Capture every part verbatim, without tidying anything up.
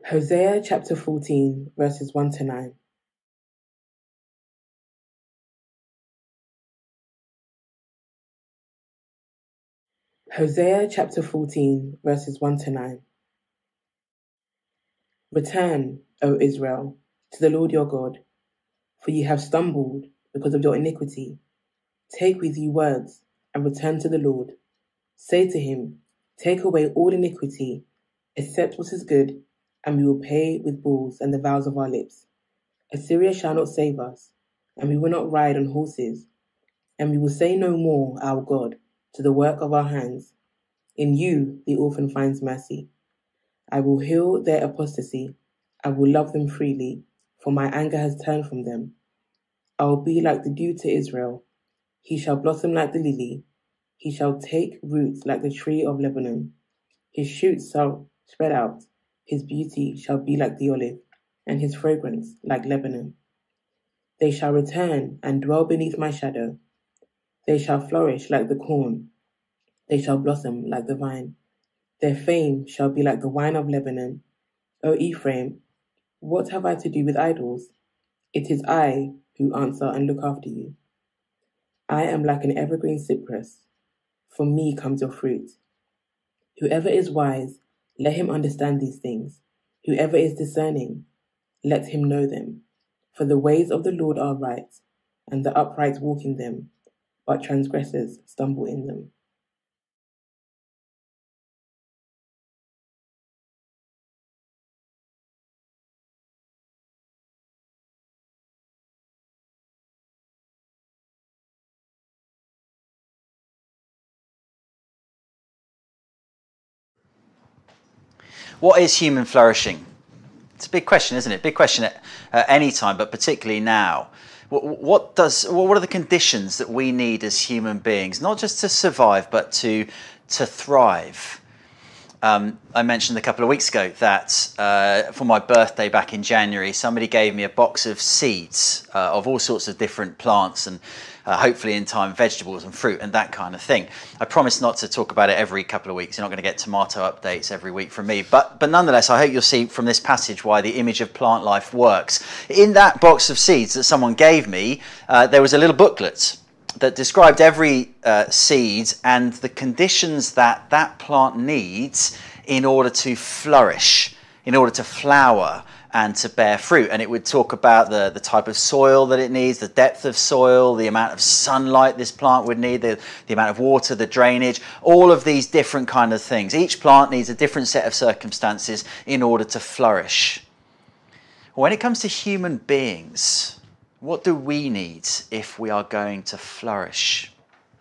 Hosea chapter fourteen, verses one to nine. Hosea chapter fourteen, verses one to nine. Return, O Israel, to the Lord your God, for ye have stumbled because of your iniquity. Take with you words, and return to the Lord. Say to him, take away all iniquity, accept what is good, and we will pay with bulls and the vows of our lips. Assyria shall not save us, and we will not ride on horses, and we will say no more, our God, to the work of our hands. In you the orphan finds mercy. I will heal their apostasy. I will love them freely, for my anger has turned from them. I will be like the dew to Israel. He shall blossom like the lily. He shall take root like the tree of Lebanon. His shoots shall spread out. His beauty shall be like the olive, and his fragrance like Lebanon. They shall return and dwell beneath my shadow. They shall flourish like the corn. They shall blossom like the vine. Their fame shall be like the wine of Lebanon. O Ephraim, what have I to do with idols? It is I who answer and look after you. I am like an evergreen cypress. From me comes your fruit. Whoever is wise, let him understand these things. Whoever is discerning, let him know them. For the ways of the Lord are right, and the upright walk in them, but transgressors stumble in them. What is human flourishing? It's a big question, isn't it? Big question at uh, any time, but particularly now. What, what does? What are the conditions that we need as human beings, not just to survive, but to to thrive? Um, I mentioned a couple of weeks ago that uh, for my birthday back in January, somebody gave me a box of seeds uh, of all sorts of different plants and uh, hopefully in time vegetables and fruit and that kind of thing. I promise not to talk about it every couple of weeks. You're not going to get tomato updates every week from me. But, but nonetheless, I hope you'll see from this passage why the image of plant life works. In that box of seeds that someone gave me, uh, there was a little booklet that described every uh, seed and the conditions that that plant needs in order to flourish, in order to flower and to bear fruit. And it would talk about the, the type of soil that it needs, the depth of soil, the amount of sunlight this plant would need, the, the amount of water, the drainage, all of these different kind of things. Each plant needs a different set of circumstances in order to flourish. When it comes to human beings, what do we need if we are going to flourish?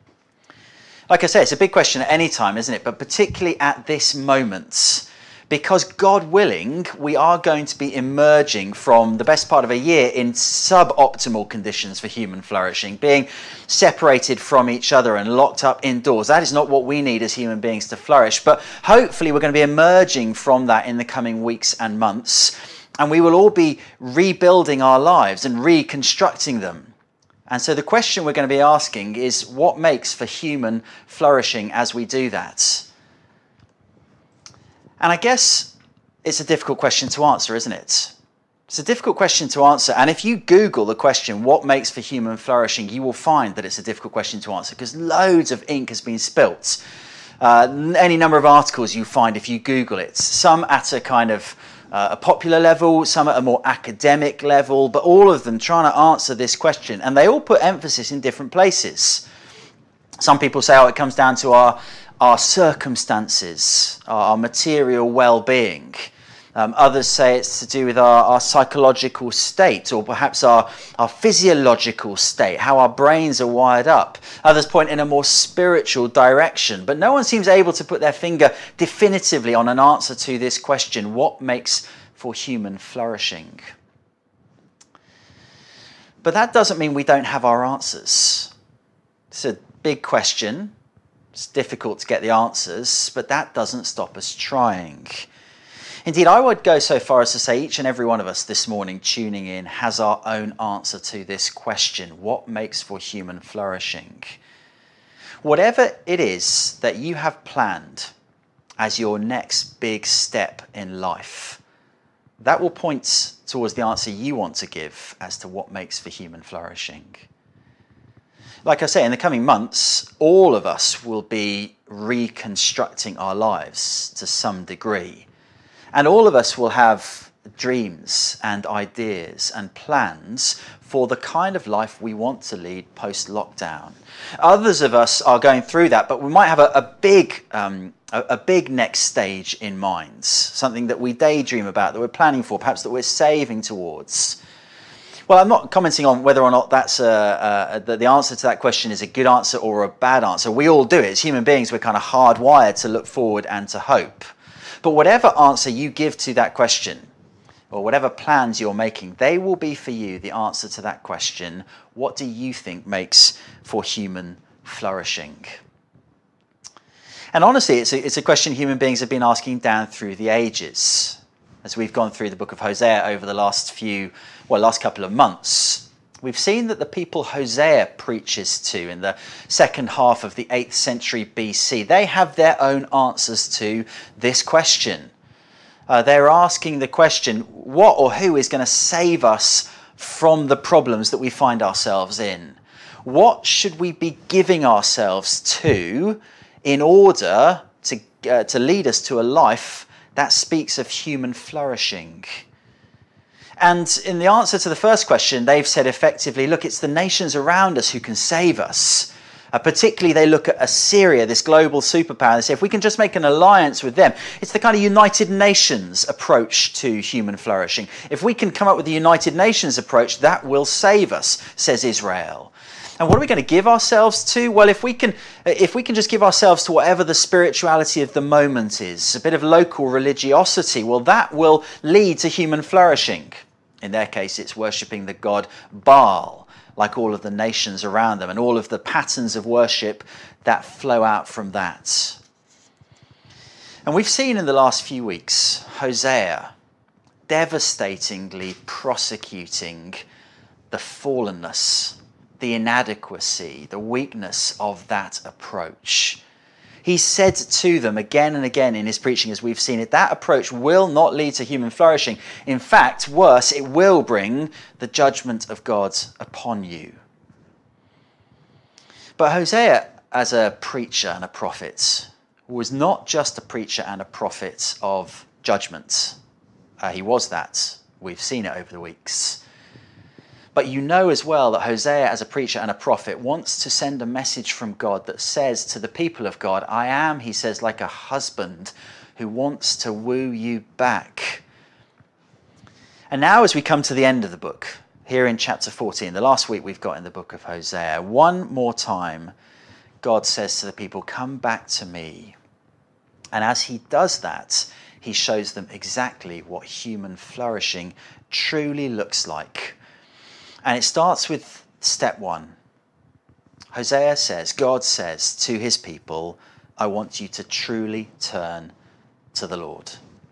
Like I say, it's a big question at any time, isn't it? But particularly at this moment, because God willing, we are going to be emerging from the best part of a year in suboptimal conditions for human flourishing, being separated from each other and locked up indoors. That is not what we need as human beings to flourish. But hopefully we're going to be emerging from that in the coming weeks and months. And we will all be rebuilding our lives and reconstructing them. And so the question we're going to be asking is, what makes for human flourishing as we do that? And I guess it's a difficult question to answer, isn't it? It's a difficult question to answer. And if you Google the question, what makes for human flourishing, you will find that it's a difficult question to answer because loads of ink has been spilt. Uh, any number of articles you find if you Google it, some at a kind of Uh, a popular level, some at a more academic level, but all of them trying to answer this question, and they all put emphasis in different places. Some people say, oh, it comes down to our our circumstances, our, our material well-being. Um, others say it's to do with our, our psychological state, or perhaps our, our physiological state, how our brains are wired up. Others point in a more spiritual direction, but no one seems able to put their finger definitively on an answer to this question: what makes for human flourishing? But that doesn't mean we don't have our answers. It's a big question. It's difficult to get the answers, but that doesn't stop us trying. Indeed, I would go so far as to say each and every one of us this morning tuning in has our own answer to this question: what makes for human flourishing? Whatever it is that you have planned as your next big step in life, that will point towards the answer you want to give as to what makes for human flourishing. Like I say, in the coming months, all of us will be reconstructing our lives to some degree. And all of us will have dreams and ideas and plans for the kind of life we want to lead post-lockdown. Others of us are going through that, but we might have a, a big um, a, a big next stage in mind, something that we daydream about, that we're planning for, perhaps that we're saving towards. Well, I'm not commenting on whether or not that's a, a, the, the answer to that question is a good answer or a bad answer. We all do it. As human beings, we're kind of hardwired to look forward and to hope. But whatever answer you give to that question, or whatever plans you're making, they will be for you the answer to that question. What do you think makes for human flourishing? And honestly, it's a, it's a question human beings have been asking down through the ages. As we've gone through the book of Hosea over the last few, well, last couple of months, we've seen that the people Hosea preaches to in the second half of the eighth century B C, they have their own answers to this question. Uh, they're asking the question, what or who is going to save us from the problems that we find ourselves in? What should we be giving ourselves to in order to, uh, to lead us to a life that speaks of human flourishing? And in the answer to the first question, they've said effectively, look, it's the nations around us who can save us. Uh, particularly, they look at Assyria, this global superpower, and they say, if we can just make an alliance with them, it's the kind of United Nations approach to human flourishing. If we can come up with the United Nations approach, that will save us, says Israel. And what are we going to give ourselves to? Well, if we can, if we can just give ourselves to whatever the spirituality of the moment is, a bit of local religiosity, well, that will lead to human flourishing. In their case, it's worshipping the god Baal, like all of the nations around them, and all of the patterns of worship that flow out from that. And we've seen in the last few weeks Hosea devastatingly prosecuting the fallenness, the inadequacy, the weakness of that approach. He said to them again and again in his preaching, as we've seen it, that approach will not lead to human flourishing. In fact, worse, it will bring the judgment of God upon you. But Hosea, as a preacher and a prophet, was not just a preacher and a prophet of judgment. Uh, he was that. We've seen it over the weeks. But you know as well that Hosea, as a preacher and a prophet, wants to send a message from God that says to the people of God, I am, he says, like a husband who wants to woo you back. And now as we come to the end of the book, here in chapter fourteen, the last week we've got in the book of Hosea, one more time, God says to the people, come back to me. And as he does that, he shows them exactly what human flourishing truly looks like. And it starts with step one. Hosea says, God says to his people, I want you to truly turn to the Lord.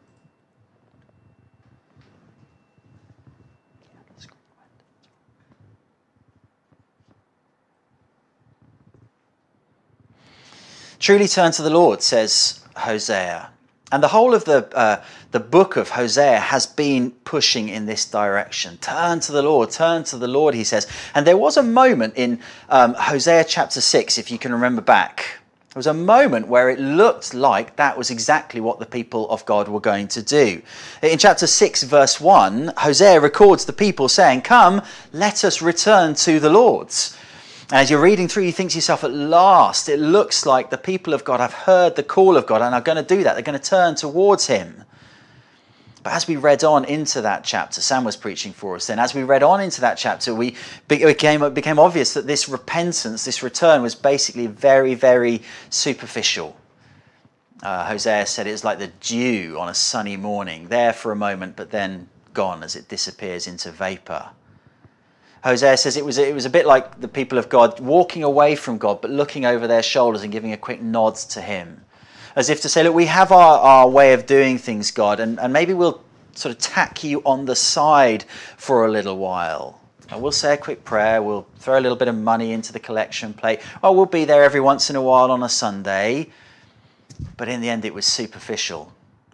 Truly turn to the Lord, says Hosea. And the whole of the uh, the book of Hosea has been pushing in this direction. Turn to the Lord, turn to the Lord, he says. And there was a moment in um, Hosea chapter six, if you can remember back. There was a moment where it looked like that was exactly what the people of God were going to do. In chapter six, verse one, Hosea records the people saying, come, let us return to the Lord. And as you're reading through, you think to yourself, at last, it looks like the people of God have heard the call of God and are going to do that. They're going to turn towards him. But as we read on into that chapter, Sam was preaching for us then, as we read on into that chapter, we it became, it became obvious that this repentance, this return was basically very, very superficial. Uh, Hosea said it was like the dew on a sunny morning, there for a moment, but then gone as it disappears into vapor. Hosea says it was, it was a bit like the people of God walking away from God, but looking over their shoulders and giving a quick nod to him. As if to say, look, we have our, our way of doing things, God, and, and maybe we'll sort of tack you on the side for a little while. And we'll say a quick prayer, we'll throw a little bit of money into the collection plate, or we'll be there every once in a while on a Sunday. But in the end, it was superficial.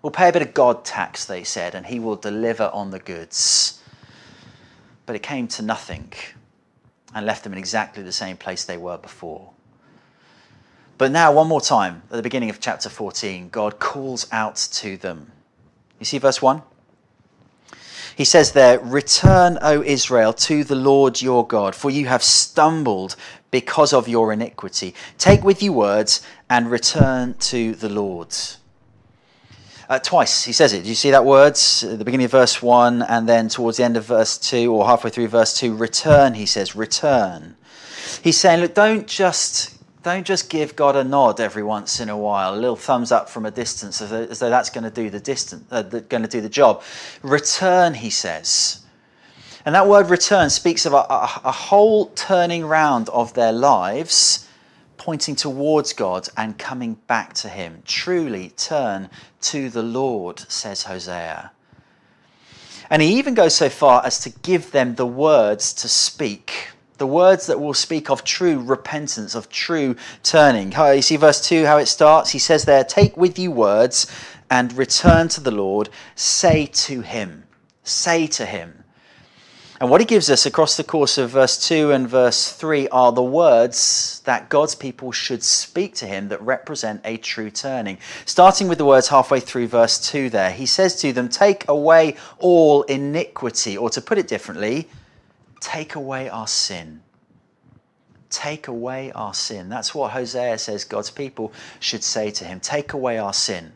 We'll pay a bit of God tax, they said, and he will deliver on the goods. But it came to nothing and left them in exactly the same place they were before. But now, one more time, at the beginning of chapter fourteen, God calls out to them. You see verse one? He says there, "Return, O Israel, to the Lord your God, for you have stumbled because of your iniquity. Take with you words and return to the Lord." Uh, twice he says it. Do you see that words? At the beginning of verse one and then towards the end of verse two, or halfway through verse two, return, he says, return. He's saying, look, don't just, don't just give God a nod every once in a while, a little thumbs up from a distance, as though, as though that's going to do the distance, uh, going to do the job. Return, he says. And that word return speaks of a, a, a whole turning round of their lives, pointing towards God and coming back to him. Truly turn to the Lord, says Hosea. And he even goes so far as to give them the words to speak, the words that will speak of true repentance, of true turning. You see verse two, how it starts? He says there, "Take with you words and return to the Lord, say to him." Say to him. And what he gives us across the course of verse two and verse three are the words that God's people should speak to him that represent a true turning. Starting with the words halfway through verse two there, he says to them, "Take away all iniquity," or to put it differently, take away our sin. Take away our sin. That's what Hosea says God's people should say to him. Take away our sin.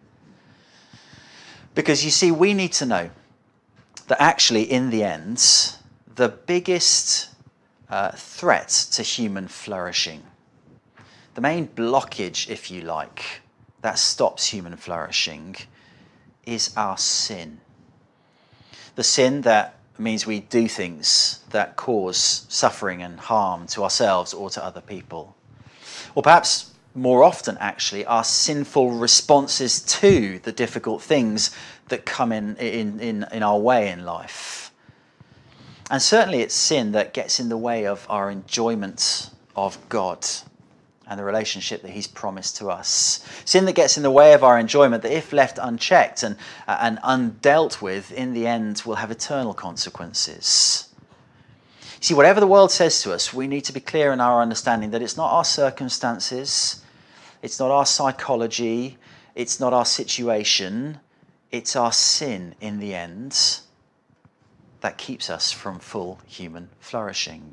Because you see, we need to know that actually, in the end, the biggest uh, threat to human flourishing, the main blockage, if you like, that stops human flourishing, is our sin. The sin that means we do things that cause suffering and harm to ourselves or to other people. Or perhaps more often, actually, our sinful responses to the difficult things that come in, in, in, in our way in life. And certainly it's sin that gets in the way of our enjoyment of God and the relationship that he's promised to us. Sin that gets in the way of our enjoyment that, if left unchecked and, uh, and undealt with, in the end will have eternal consequences. See, whatever the world says to us, we need to be clear in our understanding that it's not our circumstances, it's not our psychology, it's not our situation, it's our sin in the end that keeps us from full human flourishing.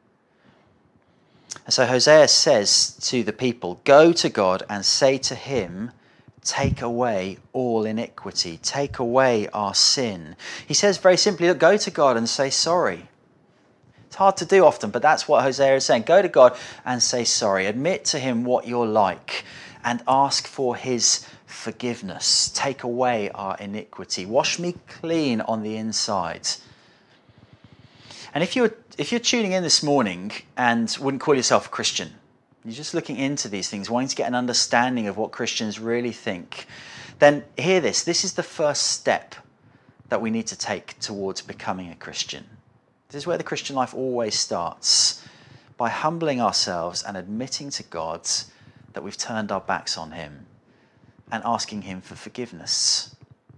And so Hosea says to the people, go to God and say to him, take away all iniquity, take away our sin. He says very simply, look, go to God and say sorry. It's hard to do often, but that's what Hosea is saying. Go to God and say sorry. Admit to him what you're like and ask for his forgiveness. Take away our iniquity. Wash me clean on the inside. And if you're, if you're tuning in this morning and wouldn't call yourself a Christian, you're just looking into these things, wanting to get an understanding of what Christians really think, then hear this. This is the first step that we need to take towards becoming a Christian. This is where the Christian life always starts, by humbling ourselves and admitting to God that we've turned our backs on him and asking him for forgiveness.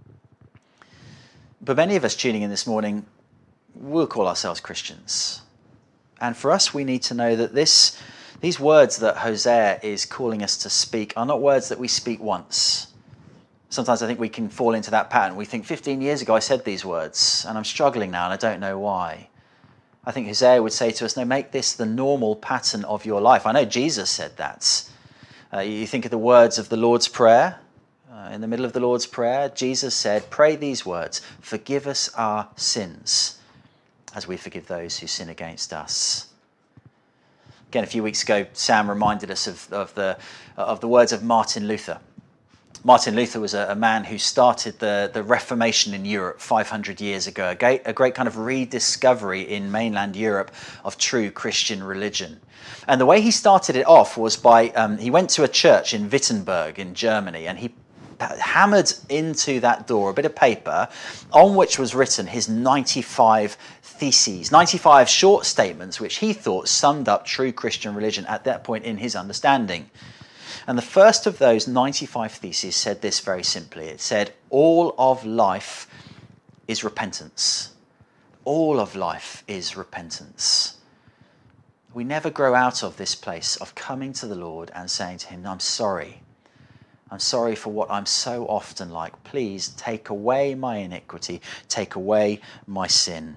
But many of us tuning in this morning will call ourselves Christians. And for us, we need to know that this, these words that Hosea is calling us to speak are not words that we speak once. Sometimes I think we can fall into that pattern. We think fifteen years ago I said these words and I'm struggling now and I don't know why. I think Hosea would say to us, no, make this the normal pattern of your life. I know Jesus said that. Uh, you think of the words of the Lord's Prayer. Uh, in the middle of the Lord's Prayer, Jesus said, pray these words, forgive us our sins, as we forgive those who sin against us. Again, a few weeks ago, Sam reminded us of, of, the, of the words of Martin Luther. Martin Luther was a, a man who started the, the Reformation in Europe five hundred years ago, a great, a great kind of rediscovery in mainland Europe of true Christian religion. And the way he started it off was by, um, he went to a church in Wittenberg in Germany, and he hammered into that door a bit of paper on which was written his ninety-five theses, ninety-five short statements which he thought summed up true Christian religion at that point in his understanding. And the first of those ninety-five theses said this very simply. It said, all of life is repentance. All of life is repentance. We never grow out of this place of coming to the Lord and saying to him, I'm sorry. I'm sorry for what I'm so often like. Please take away my iniquity. Take away my sin.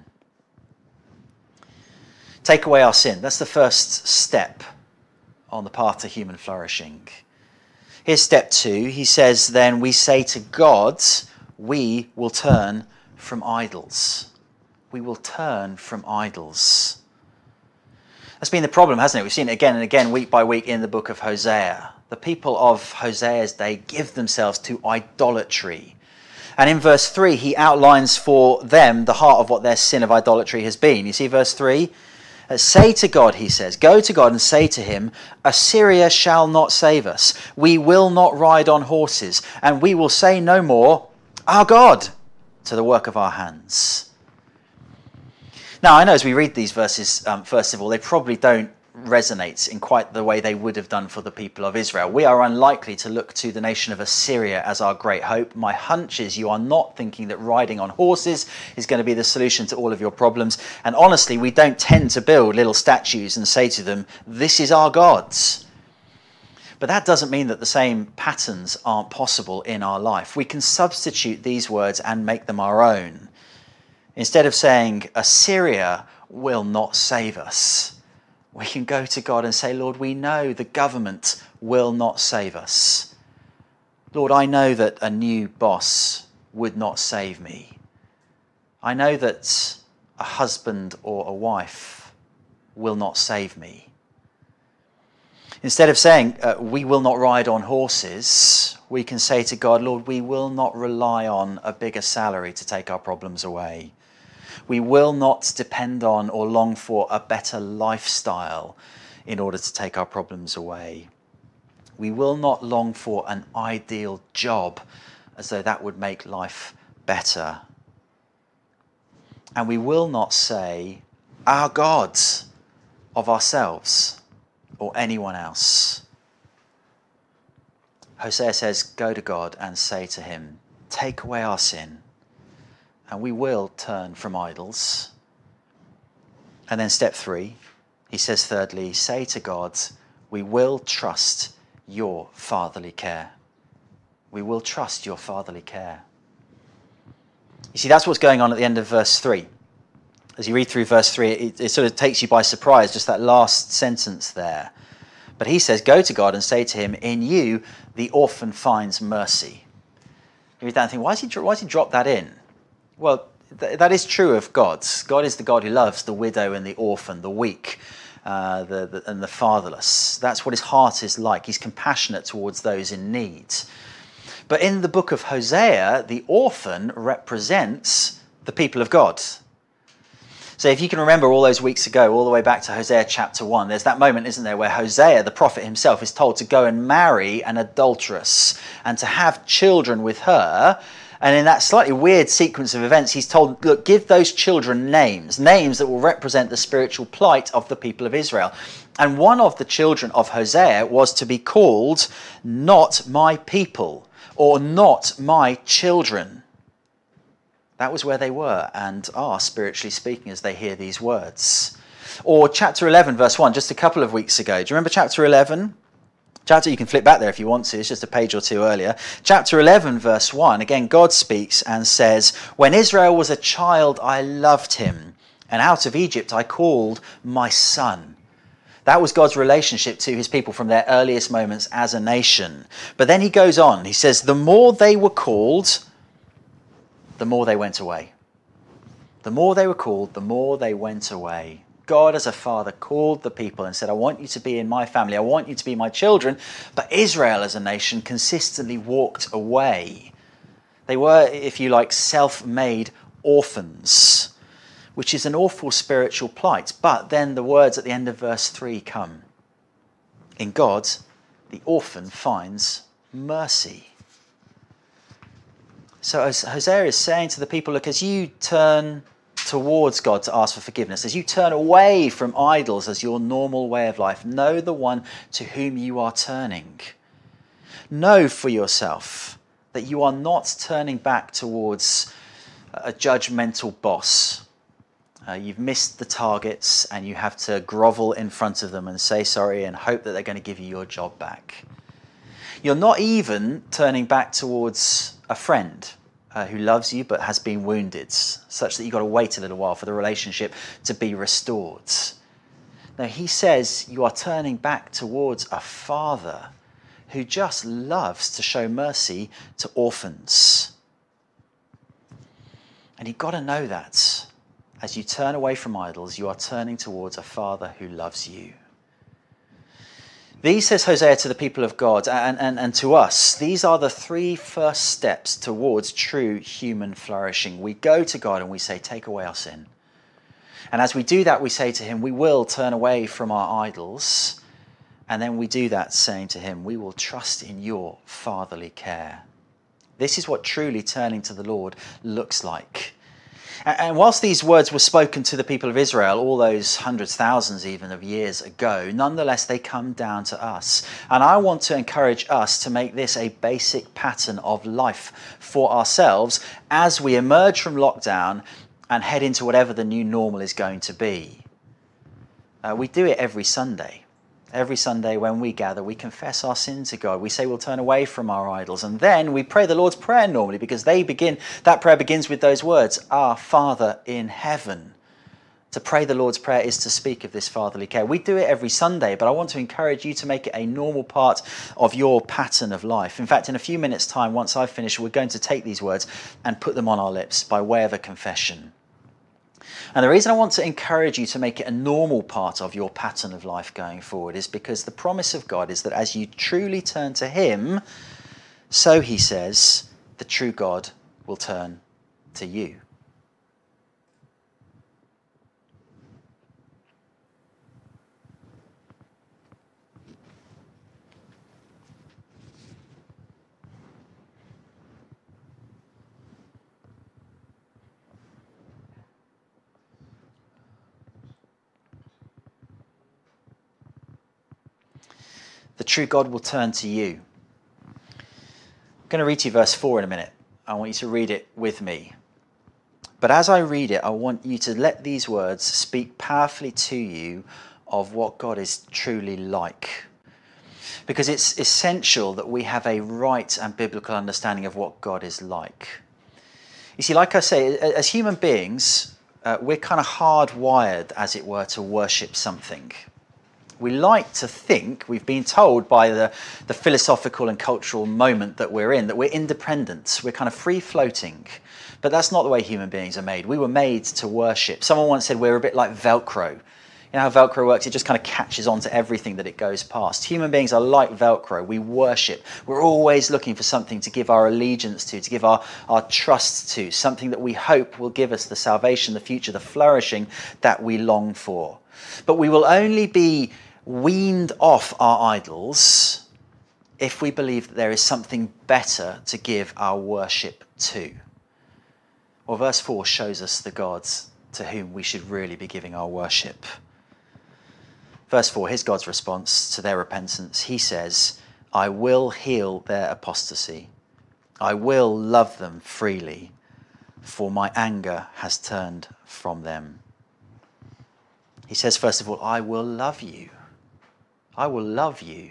Take away our sin. That's the first step on the path to human flourishing. Here's step two. He says, then we say to God, we will turn from idols. We will turn from idols. That's been the problem, hasn't it? We've seen it again and again, week by week in the book of Hosea. The people of Hosea's day give themselves to idolatry. And in verse three, he outlines for them the heart of what their sin of idolatry has been. You see verse three? Say to God, he says, go to God and say to him, Assyria shall not save us. We will not ride on horses, and we will say no more, our God, to the work of our hands. Now, I know as we read these verses, um, first of all, they probably don't resonate in quite the way they would have done for the people of Israel. We are unlikely to look to the nation of Assyria as our great hope. My hunch is you are not thinking that riding on horses is going to be the solution to all of your problems. And honestly, we don't tend to build little statues and say to them, this is our gods. But that doesn't mean that the same patterns aren't possible in our life. We can substitute these words and make them our own. Instead of saying, Assyria will not save us, we can go to God and say, Lord, we know the government will not save us. Lord, I know that a new boss would not save me. I know that a husband or a wife will not save me. Instead of saying, uh, we will not ride on horses, we can say to God, Lord, we will not rely on a bigger salary to take our problems away. We will not depend on or long for a better lifestyle in order to take our problems away. We will not long for an ideal job as though that would make life better. And we will not say, our gods of ourselves or anyone else. Hosea says, go to God and say to him, take away our sin. And we will turn from idols. And then step three, he says thirdly, say to God, we will trust your fatherly care. We will trust your fatherly care. You see, that's what's going on at the end of verse three. As you read through verse three, it, it sort of takes you by surprise, just that last sentence there. But he says, go to God and say to him, in you the orphan finds mercy. You read that and think, why does he, why does he drop that in? Well, th- that is true of God. God is the God who loves the widow and the orphan, the weak uh, the, the, and the fatherless. That's what his heart is like. He's compassionate towards those in need. But in the book of Hosea, the orphan represents the people of God. So if you can remember all those weeks ago, all the way back to Hosea chapter one, there's that moment, isn't there, where Hosea, the prophet himself, is told to go and marry an adulteress and to have children with her. And in that slightly weird sequence of events, he's told, look, give those children names, names that will represent the spiritual plight of the people of Israel. And one of the children of Hosea was to be called not my people or not my children. That was where they were and are, spiritually speaking, as they hear these words. Or chapter eleven, verse one, just a couple of weeks ago. Do you remember chapter eleven? Chapter, you can flip back there if you want to, it's just a page or two earlier. Chapter eleven, verse one, again, God speaks and says, when Israel was a child, I loved him, and out of Egypt I called my son. That was God's relationship to his people from their earliest moments as a nation. But then he goes on, he says, the more they were called, the more they went away. The more they were called, the more they went away. God as a father called the people and said, I want you to be in my family. I want you to be my children. But Israel as a nation consistently walked away. They were, if you like, self-made orphans, which is an awful spiritual plight. But then the words at the end of verse three come. In God, the orphan finds mercy. So as Hosea is saying to the people, look, as you turn towards God to ask for forgiveness, as you turn away from idols as your normal way of life, know the one to whom you are turning. Know for yourself that you are not turning back towards a judgmental boss. Uh, you've missed the targets and you have to grovel in front of them and say sorry and hope that they're going to give you your job back. You're not even turning back towards a friend uh, who loves you but has been wounded, such that you've got to wait a little while for the relationship to be restored. No, he says you are turning back towards a father who just loves to show mercy to orphans. And you've got to know that. As you turn away from idols, you are turning towards a father who loves you. These, says Hosea to the people of God and, and, and to us, these are the three first steps towards true human flourishing. We go to God and we say, take away our sin. And as we do that, we say to him, we will turn away from our idols. And then we do that saying to him, we will trust in your fatherly care. This is what truly turning to the Lord looks like. And whilst these words were spoken to the people of Israel all those hundreds, thousands even of years ago, nonetheless they come down to us. And I want to encourage us to make this a basic pattern of life for ourselves as we emerge from lockdown and head into whatever the new normal is going to be. Uh, we do it every Sunday. Every Sunday when we gather, we confess our sin to God. We say we'll turn away from our idols. And then we pray the Lord's Prayer normally, because they begin, that prayer begins with those words, Our Father in heaven. To pray the Lord's Prayer is to speak of this fatherly care. We do it every Sunday, but I want to encourage you to make it a normal part of your pattern of life. In fact, in a few minutes' time, once I've finished, we're going to take these words and put them on our lips by way of a confession. And the reason I want to encourage you to make it a normal part of your pattern of life going forward is because the promise of God is that as you truly turn to him, so he says, the true God will turn to you. The true God will turn to you. I'm going to read to you verse four in a minute. I want you to read it with me. But as I read it, I want you to let these words speak powerfully to you of what God is truly like. Because it's essential that we have a right and biblical understanding of what God is like. You see, like I say, as human beings, uh, we're kind of hardwired, as it were, to worship something. We like to think, we've been told by the, the philosophical and cultural moment that we're in, that we're independent, we're kind of free-floating. But that's not the way human beings are made. We were made to worship. Someone once said we're a bit like Velcro. You know how Velcro works? It just kind of catches on to everything that it goes past. Human beings are like Velcro. We worship. We're always looking for something to give our allegiance to, to give our, our trust to, something that we hope will give us the salvation, the future, the flourishing that we long for. But we will only be weaned off our idols if we believe that there is something better to give our worship to. Well, verse four shows us the gods to whom we should really be giving our worship. Verse four, here's God's response to their repentance. He says, I will heal their apostasy. I will love them freely, for my anger has turned from them. He says, first of all, I will love you. I will love you.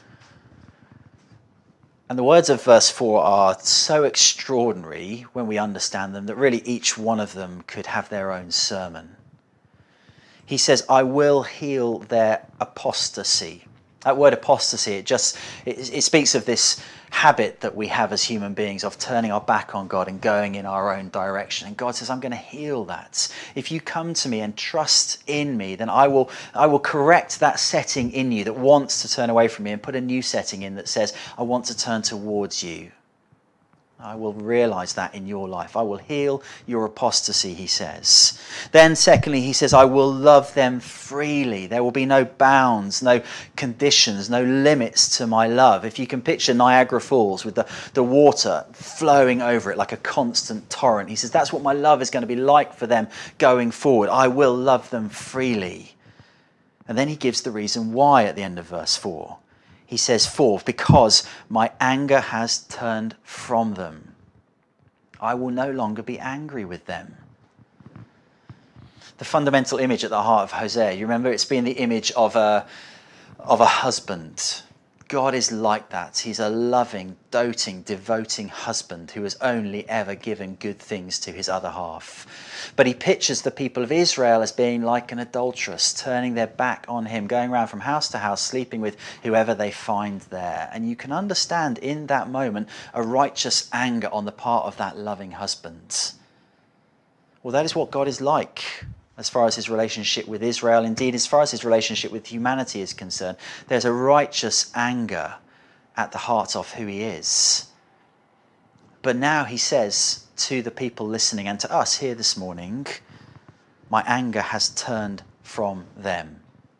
And the words of verse four are so extraordinary when we understand them that really each one of them could have their own sermon. He says, I will heal their apostasy. That word apostasy, it just it, it speaks of this habit that we have as human beings of turning our back on God and going in our own direction. And God says, I'm going to heal that. If you come to me and trust in me, then I will I will correct that setting in you that wants to turn away from me and put a new setting in that says, I want to turn towards you. I will realize that in your life. I will heal your apostasy, he says. Then secondly, he says, I will love them freely. There will be no bounds, no conditions, no limits to my love. If you can picture Niagara Falls with the, the water flowing over it like a constant torrent, he says, that's what my love is going to be like for them going forward. I will love them freely. And then he gives the reason why at the end of verse four. he says, for, because my anger has turned from them. I will no longer be angry with them. The fundamental image at the heart of Hosea, you remember, it's been the image of a, of a husband. God is like that. He's a loving, doting, devoting husband who has only ever given good things to his other half. But he pictures the people of Israel as being like an adulteress, turning their back on him, going around from house to house, sleeping with whoever they find there. And you can understand in that moment a righteous anger on the part of that loving husband. Well, that is what God is like as far as his relationship with Israel. Indeed, as far as his relationship with humanity is concerned, there's a righteous anger at the heart of who he is. But now he says to the people listening and to us here this morning, my anger has turned from them.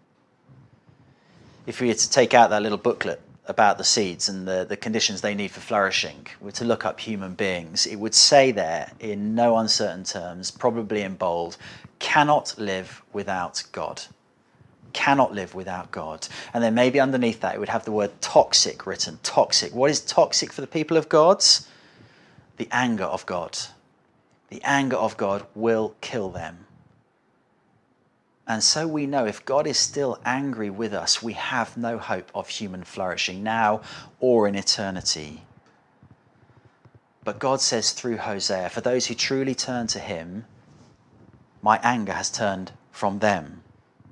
If we were to take out that little booklet about the seeds and the, the conditions they need for flourishing, were to look up human beings, it would say there in no uncertain terms, probably in bold, cannot live without God. Cannot live without God. And then maybe underneath that it would have the word toxic written. Toxic. What is toxic for the people of God? The anger of God. The anger of God will kill them. And so we know if God is still angry with us, we have no hope of human flourishing now or in eternity. But God says through Hosea, for those who truly turn to him, my anger has turned from them.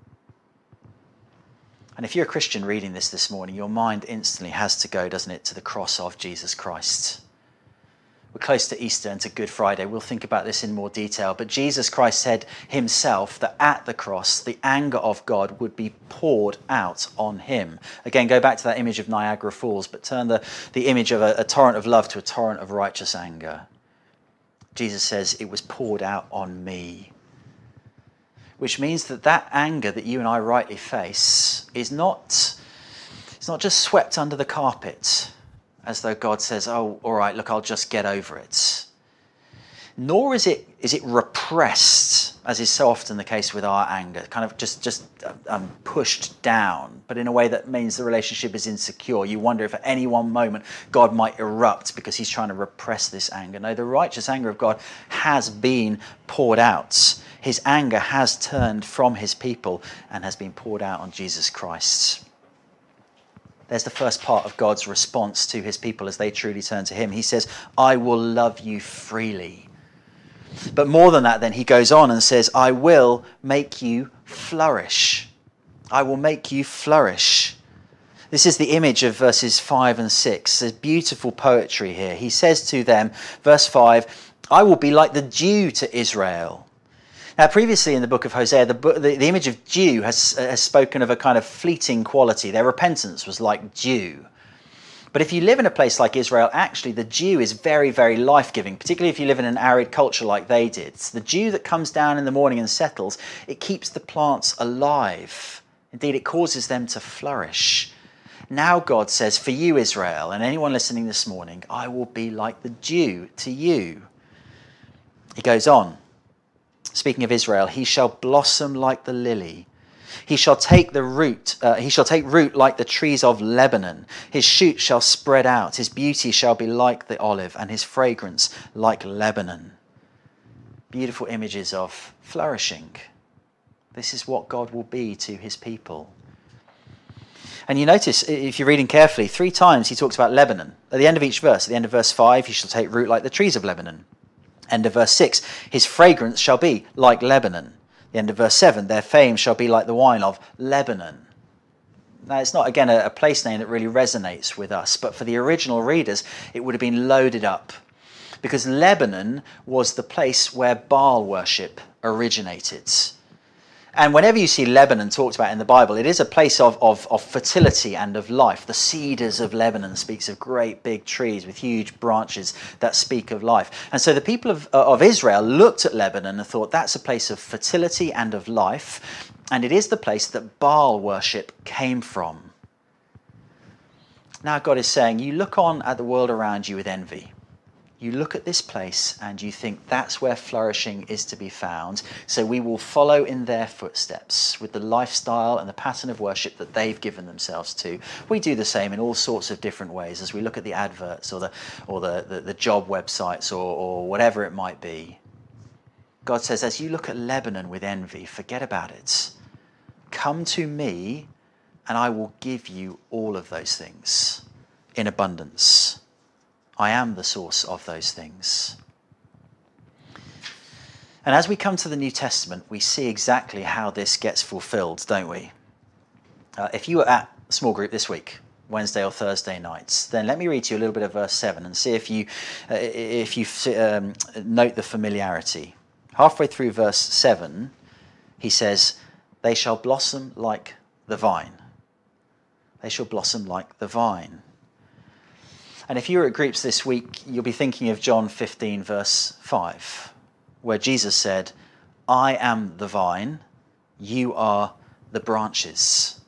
And if you're a Christian reading this this morning, your mind instantly has to go, doesn't it, to the cross of Jesus Christ. We're close to Easter and to Good Friday. We'll think about this in more detail. But Jesus Christ said himself that at the cross, the anger of God would be poured out on him. Again, go back to that image of Niagara Falls, but turn the, the image of a, a torrent of love to a torrent of righteous anger. Jesus says, it was poured out on me. Which means that that anger that you and I rightly face is not, it's not just swept under the carpet, as though God says, oh, all right, look, I'll just get over it. Nor is it is it repressed, as is so often the case with our anger, kind of just, just um, pushed down, but in a way that means the relationship is insecure. You wonder if at any one moment God might erupt because he's trying to repress this anger. No, the righteous anger of God has been poured out. His anger has turned from his people and has been poured out on Jesus Christ. There's the first part of God's response to his people as they truly turn to him. He says, I will love you freely. But more than that, then he goes on and says, I will make you flourish. I will make you flourish. This is the image of verses five and six. There's beautiful poetry here. He says to them, verse five, I will be like the dew to Israel. Now, previously in the book of Hosea, the, the, the image of dew has, uh, has spoken of a kind of fleeting quality. Their repentance was like dew. But if you live in a place like Israel, actually the dew is very, very life-giving, particularly if you live in an arid culture like they did. It's the dew that comes down in the morning and settles, it keeps the plants alive. Indeed, it causes them to flourish. Now God says, for you, Israel, and anyone listening this morning, I will be like the dew to you. He goes on. Speaking of Israel, he shall blossom like the lily. He shall take the root. Uh, he shall take root like the trees of Lebanon. His shoot shall spread out. His beauty shall be like the olive, and his fragrance like Lebanon. Beautiful images of flourishing. This is what God will be to his people. And you notice, if you're reading carefully, three times he talks about Lebanon. At the end of each verse, at the end of verse five, he shall take root like the trees of Lebanon. End of verse six, his fragrance shall be like Lebanon. The end of verse seven, their fame shall be like the wine of Lebanon. Now, it's not, again, a, a place name that really resonates with us, but for the original readers, it would have been loaded up. Because Lebanon was the place where Baal worship originated. And whenever you see Lebanon talked about in the Bible, it is a place of, of, of fertility and of life. The cedars of Lebanon speaks of great big trees with huge branches that speak of life. And so the people of, of Israel looked at Lebanon and thought that's a place of fertility and of life. And it is the place that Baal worship came from. Now God is saying, you look on at the world around you with envy. You look at this place and you think that's where flourishing is to be found. So we will follow in their footsteps with the lifestyle and the pattern of worship that they've given themselves to. We do the same in all sorts of different ways as we look at the adverts or the or the, the, the job websites or, or whatever it might be. God says, as you look at Lebanon with envy, forget about it. Come to me and I will give you all of those things in abundance. I am the source of those things. And as we come to the New Testament, we see exactly how this gets fulfilled, don't we? Uh, if you were at a small group this week, Wednesday or Thursday nights, then let me read to you a little bit of verse seven and see if you, uh, if you um, note the familiarity. Halfway through verse seven, he says, they shall blossom like the vine. They shall blossom like the vine. And if you were at groups this week, you'll be thinking of John fifteen, verse five, where Jesus said, I am the vine, you are the branches.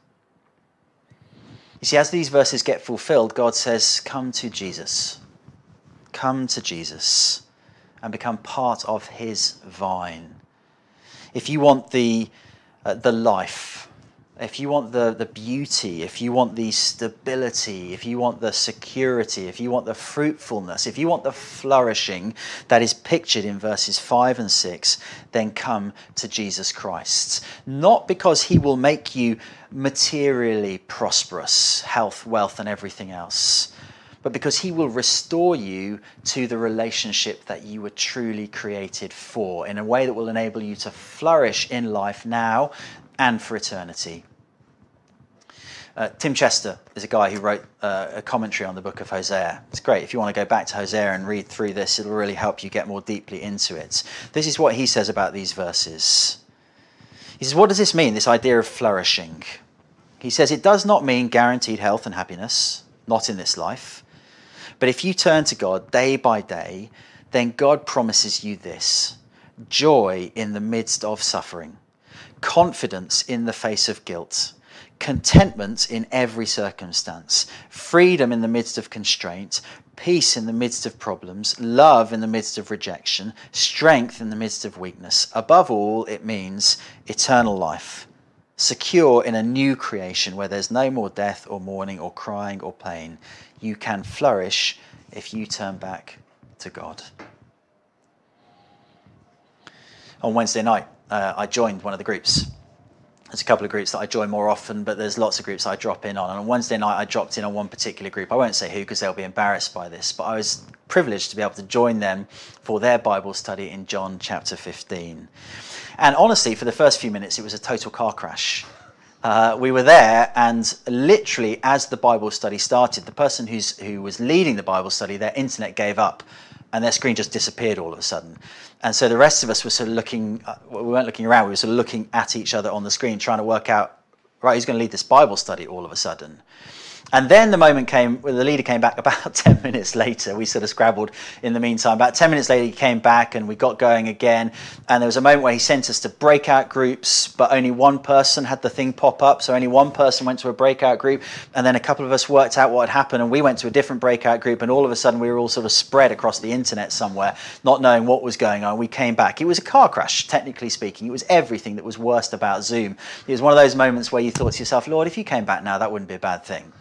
You see, as these verses get fulfilled, God says, come to Jesus. Come to Jesus and become part of his vine. If you want the, uh, the life, if you want the, the beauty, if you want the stability, if you want the security, if you want the fruitfulness, if you want the flourishing that is pictured in verses five and six, then come to Jesus Christ. Not because he will make you materially prosperous, health, wealth, and everything else, but because he will restore you to the relationship that you were truly created for in a way that will enable you to flourish in life now and for eternity. Uh, Tim Chester is a guy who wrote uh, a commentary on the book of Hosea. It's great. If you want to go back to Hosea and read through this, it'll really help you get more deeply into it. This is what he says about these verses. He says, what does this mean, this idea of flourishing? He says, it does not mean guaranteed health and happiness, not in this life. But if you turn to God day by day, then God promises you this: joy in the midst of suffering, confidence in the face of guilt, contentment in every circumstance, freedom in the midst of constraint, peace in the midst of problems, love in the midst of rejection, strength in the midst of weakness. Above all, it means eternal life, secure in a new creation where there's no more death or mourning or crying or pain. You can flourish if you turn back to God. On Wednesday night, uh, I joined one of the groups. There's a couple of groups that I join more often, but there's lots of groups I drop in on. And on Wednesday night, I dropped in on one particular group. I won't say who because they'll be embarrassed by this, but I was privileged to be able to join them for their Bible study in John chapter fifteen. And honestly, for the first few minutes, it was a total car crash. Uh, we were there, and literally as the Bible study started, the person who's, who was leading the Bible study, their internet gave up, and their screen just disappeared all of a sudden. And so the rest of us were sort of looking, uh, we weren't looking around, we were sort of looking at each other on the screen, trying to work out, right, who's going to lead this Bible study all of a sudden? And then the moment came when the leader came back about ten minutes later. We sort of scrabbled in the meantime. About ten minutes later, he came back and we got going again. And there was a moment where he sent us to breakout groups, but only one person had the thing pop up. So only one person went to a breakout group. And then a couple of us worked out what had happened. And we went to a different breakout group. And all of a sudden, we were all sort of spread across the internet somewhere, not knowing what was going on. We came back. It was a car crash, technically speaking. It was everything that was worst about Zoom. It was one of those moments where you thought to yourself, Lord, if you came back now, that wouldn't be a bad thing.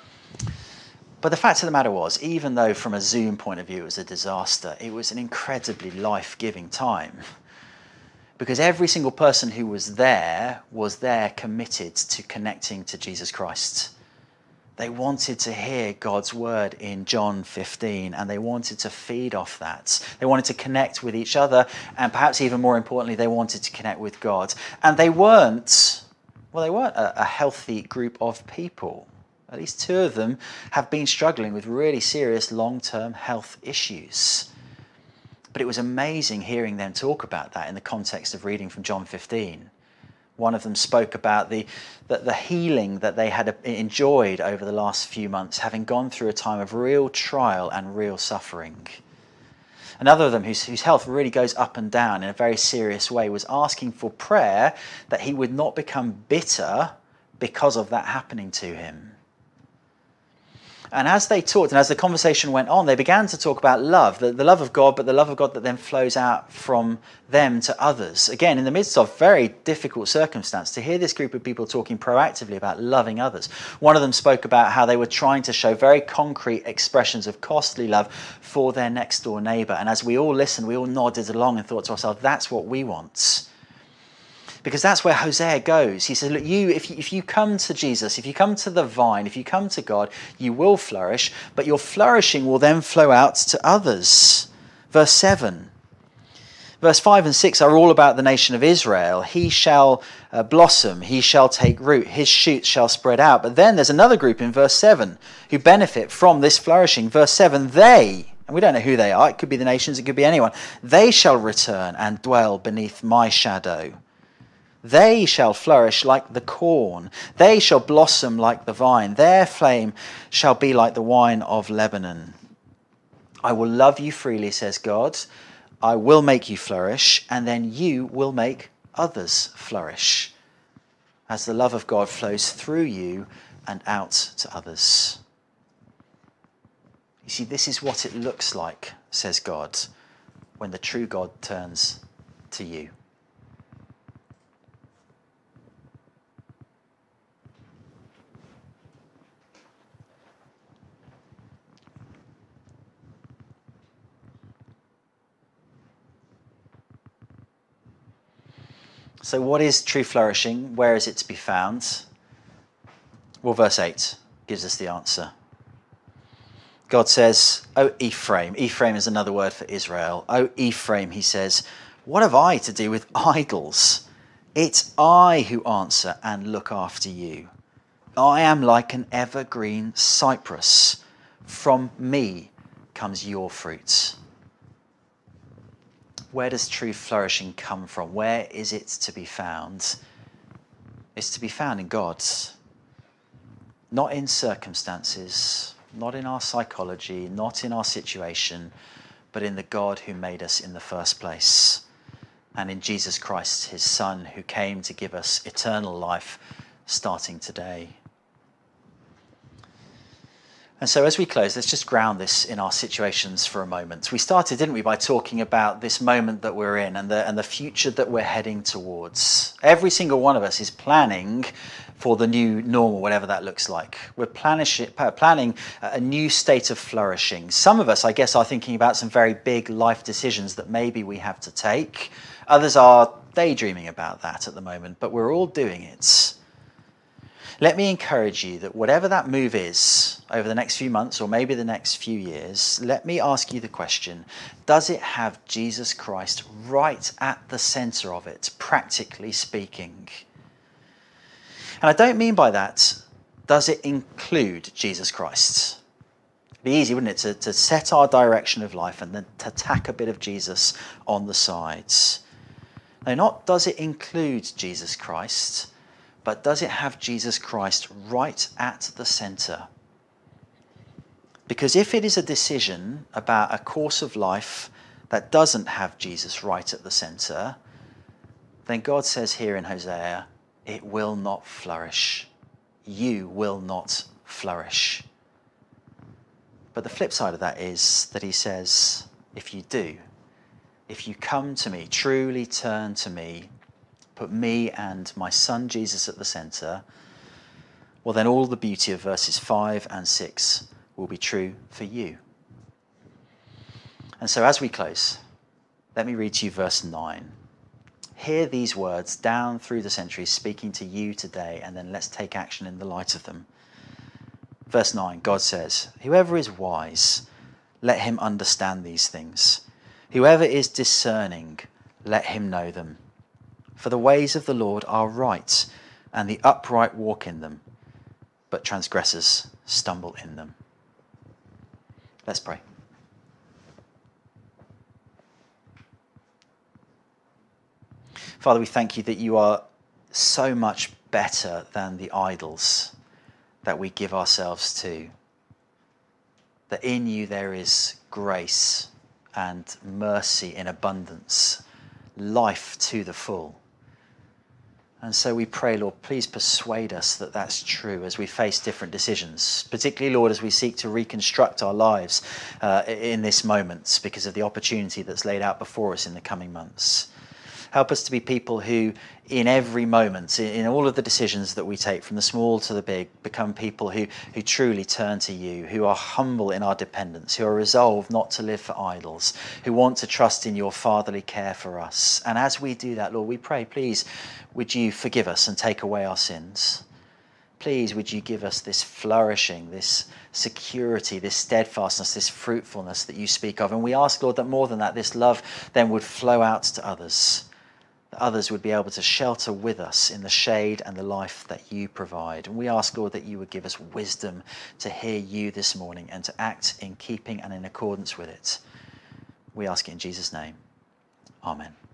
But the fact of the matter was, even though from a Zoom point of view it was a disaster, it was an incredibly life-giving time. Because every single person who was there was there committed to connecting to Jesus Christ. They wanted to hear God's word in John fifteen, and they wanted to feed off that. They wanted to connect with each other, and perhaps even more importantly, they wanted to connect with God. And they weren't, well, they weren't a, a healthy group of people. At least two of them have been struggling with really serious long-term health issues. But it was amazing hearing them talk about that in the context of reading from John fifteen. One of them spoke about the, the, the healing that they had enjoyed over the last few months, having gone through a time of real trial and real suffering. Another of them, whose, whose health really goes up and down in a very serious way, was asking for prayer that he would not become bitter because of that happening to him. And as they talked and as the conversation went on, they began to talk about love, the, the love of God, but the love of God that then flows out from them to others. Again, in the midst of very difficult circumstance, to hear this group of people talking proactively about loving others. One of them spoke about how they were trying to show very concrete expressions of costly love for their next door neighbour. And as we all listened, we all nodded along and thought to ourselves, that's what we want. Because that's where Hosea goes. He says, look, you if, you, if you come to Jesus, if you come to the vine, if you come to God, you will flourish, but your flourishing will then flow out to others. Verse seven. Verse five and six are all about the nation of Israel. He shall uh, blossom, he shall take root, his shoots shall spread out. But then there's another group in verse seven who benefit from this flourishing. Verse seven, they, and we don't know who they are, it could be the nations, it could be anyone, they shall return and dwell beneath my shadow. They shall flourish like the corn. They shall blossom like the vine. Their flame shall be like the wine of Lebanon. I will love you freely, says God. I will make you flourish, and then you will make others flourish, as the love of God flows through you and out to others. You see, this is what it looks like, says God, when the true God turns to you. So what is true flourishing? Where is it to be found? Well, verse eight gives us the answer. God says, O Ephraim, Ephraim is another word for Israel. O Ephraim, he says, what have I to do with idols? It's I who answer and look after you. I am like an evergreen cypress. From me comes your fruit. Where does true flourishing come from? Where is it to be found? It's to be found in God. Not in circumstances, not in our psychology, not in our situation, but in the God who made us in the first place. And in Jesus Christ, his Son, who came to give us eternal life starting today. And so as we close, let's just ground this in our situations for a moment. We started, didn't we, by talking about this moment that we're in and the, and the future that we're heading towards. Every single one of us is planning for the new normal, whatever that looks like. We're planning a new state of flourishing. Some of us, I guess, are thinking about some very big life decisions that maybe we have to take. Others are daydreaming about that at the moment, but we're all doing it. Let me encourage you that whatever that move is over the next few months or maybe the next few years, let me ask you the question, does it have Jesus Christ right at the centre of it, practically speaking? And I don't mean by that, does it include Jesus Christ? It'd be easy, wouldn't it, to, to set our direction of life and then to tack a bit of Jesus on the sides. No, not does it include Jesus Christ, but does it have Jesus Christ right at the centre? Because if it is a decision about a course of life that doesn't have Jesus right at the centre, then God says here in Hosea, it will not flourish. You will not flourish. But the flip side of that is that he says, if you do, if you come to me, truly turn to me, put me and my Son Jesus at the centre, well then all the beauty of verses five and six will be true for you. And so as we close, let me read to you verse nine. Hear these words down through the centuries speaking to you today, and then let's take action in the light of them. Verse nine, God says, whoever is wise, let him understand these things. Whoever is discerning, let him know them. For the ways of the Lord are right, and the upright walk in them, but transgressors stumble in them. Let's pray. Father, we thank you that you are so much better than the idols that we give ourselves to. That in you there is grace and mercy in abundance, life to the full. And so we pray, Lord, please persuade us that that's true as we face different decisions, particularly, Lord, as we seek to reconstruct our lives uh, in this moment because of the opportunity that's laid out before us in the coming months. Help us to be people who, in every moment, in all of the decisions that we take, from the small to the big, become people who, who truly turn to you, who are humble in our dependence, who are resolved not to live for idols, who want to trust in your fatherly care for us. And as we do that, Lord, we pray, please, would you forgive us and take away our sins? Please, would you give us this flourishing, this security, this steadfastness, this fruitfulness that you speak of. And we ask, Lord, that more than that, this love then would flow out to others, that others would be able to shelter with us in the shade and the life that you provide. And we ask, Lord, that you would give us wisdom to hear you this morning and to act in keeping and in accordance with it. We ask it in Jesus' name. Amen.